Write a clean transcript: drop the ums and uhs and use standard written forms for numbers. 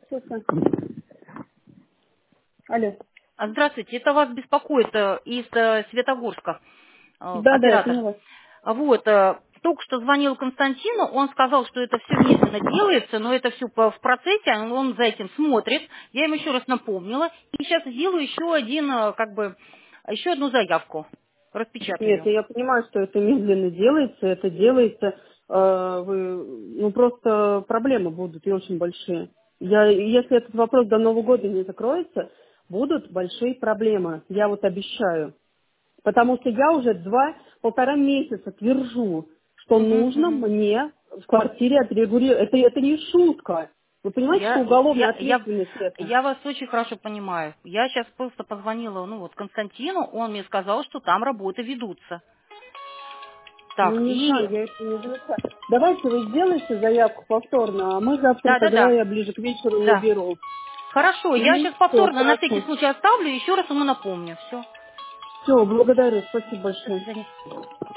Слушай. Алло. Здравствуйте, это вас беспокоит из Светогорска Да, я оператор. поняла. Вот, только что звонил Константину, он сказал, что это все медленно делается, но это все в процессе, он за этим смотрит. Я ему еще раз напомнила, и сейчас сделаю еще еще одну заявку, распечатаю Нет, ее. я понимаю, что это медленно делается, это делается, просто проблемы будут и очень большие. Если этот вопрос до Нового года не закроется, будут большие проблемы, я вот обещаю. Потому что я уже 1,5 месяца твержу, что Мгм, нужно мгм. мне в квартире отрегулировать. Это не шутка. Вы понимаете, что Я, уголовная я, я, ответственность это? я вас очень хорошо понимаю. Я сейчас просто позвонила, Константину, он мне сказал, что там работы ведутся. Ну, Так, не и знаю, я это не замечаю. Давайте вы сделайте заявку повторно, а мы завтра тогда да-да-да, я ближе к вечеру да. наберу. Хорошо, я Угу. сейчас Все, повторно на всякий хорошо. случай оставлю и еще раз ему напомню. Все, Все, благодарю, спасибо до большое. свидания.